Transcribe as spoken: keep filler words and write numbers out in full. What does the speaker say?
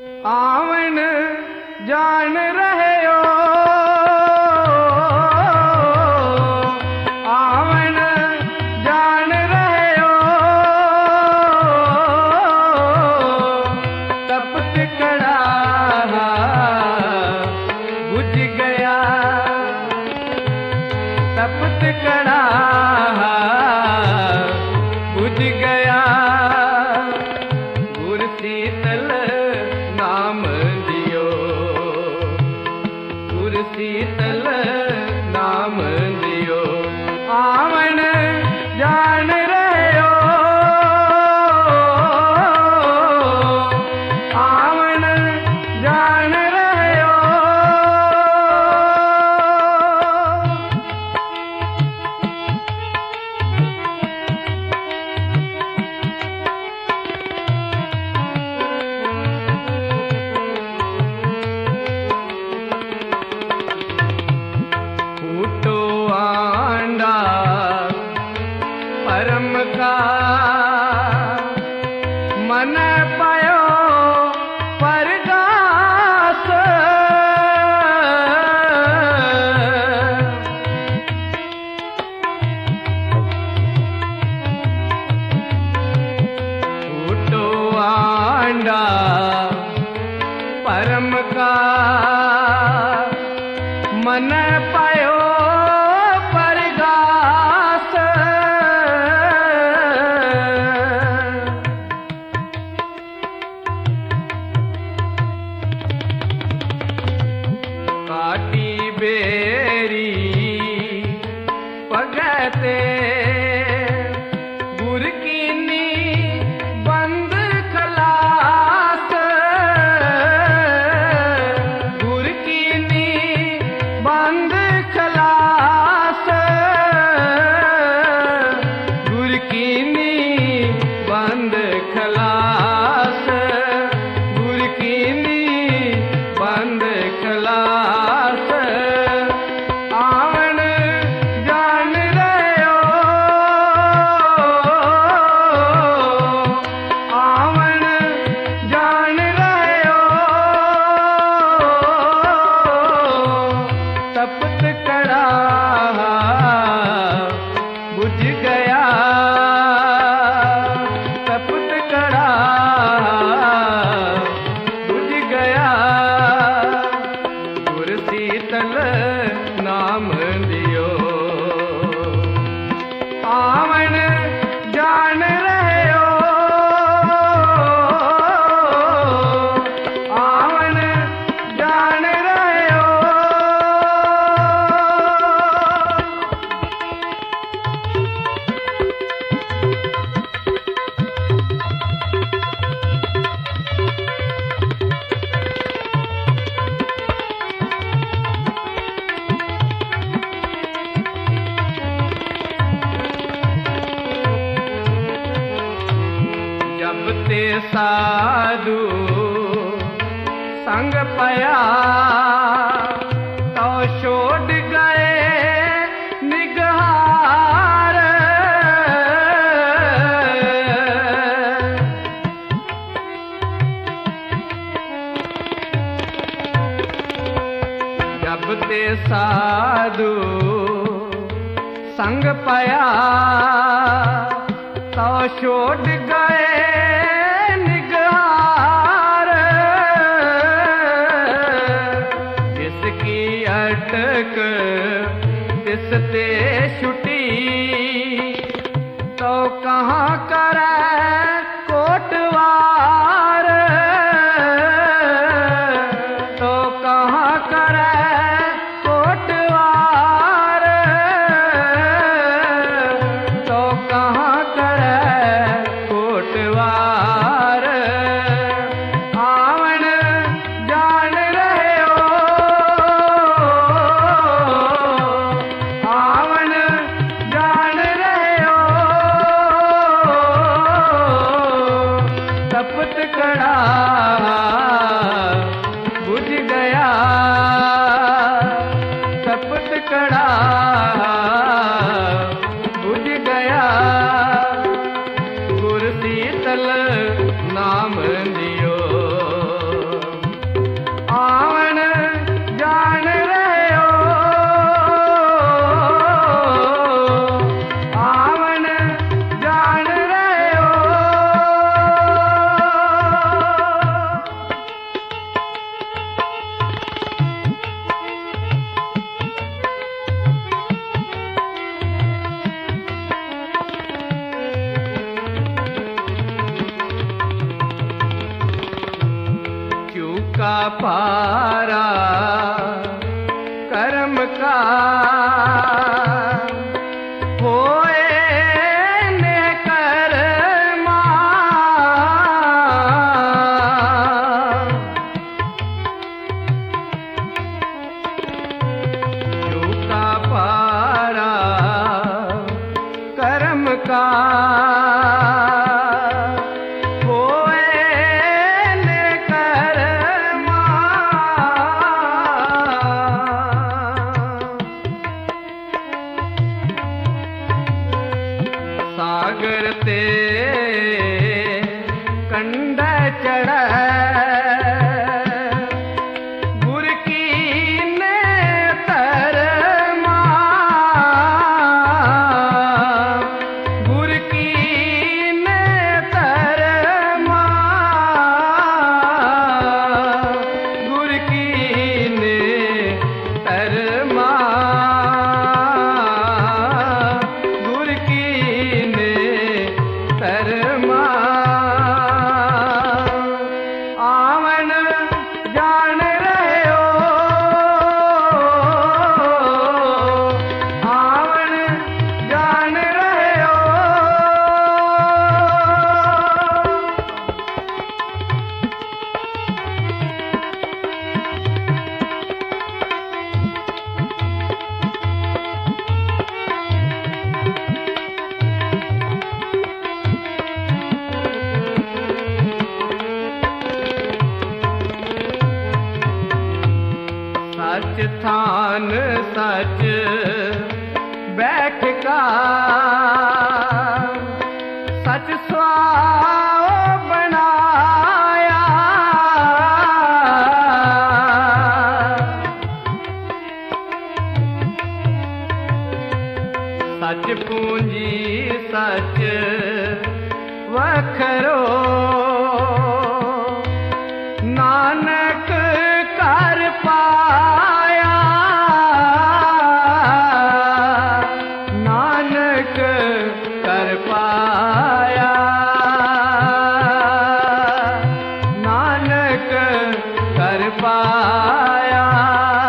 आवन जान रहे हो, आवन जान रहे हो, तपत कड़ा बुझ गया, तपत कड़ा बुझ गया। गुर शीतल नाम दियो, गुर शीतल नाम दियो। आवन जान रहे हो, आवन जान रहे हो। फूटो आंडा परम का, मन पायो परगास। फूटो आंडा परम का, मन पायो परगास। काटी बेरी पगते, गुर कीनी बंद खलास। गुर कीनी बंद खलास, गुर कीनी बंद खलास, गुर कीनी बंद खलास। आवन जान रहे हो, आवन जान रहे हो, तपत कड़ा बुझ गया, तपत कड़ा बुझ गया। गुर शीतल नाम दियो, आवन जान रहे हो, आवन जान रहे हो। जब ते साधु संग पया, तो छोड़ गए निगहार। जब ते साधु संग पया, तो छोड़ गए निगहार। जिसकी अटक तिस ते छुटी, तो कहाँ करे कोटवार, तो कहाँ करे कोटवार, तो कहाँ करे कोटवार। आवन जान रहे हो, आवन का पारा कर्म का होए ने कर्मा, जो का पारा कर्म का सागर ते कंड चढ़ गुर की ने तरमा, गुर की ने तरमा, गुर की ने तरमा, गुर की तरमा। आवन जान रहे हो, आवन जान रहे हो, सच थान सच बैठ का सच स्वाओ बनाया, सच पूंजी सच वखरो नानक कर पाया, नानक कर पाया, नानक कर पाया।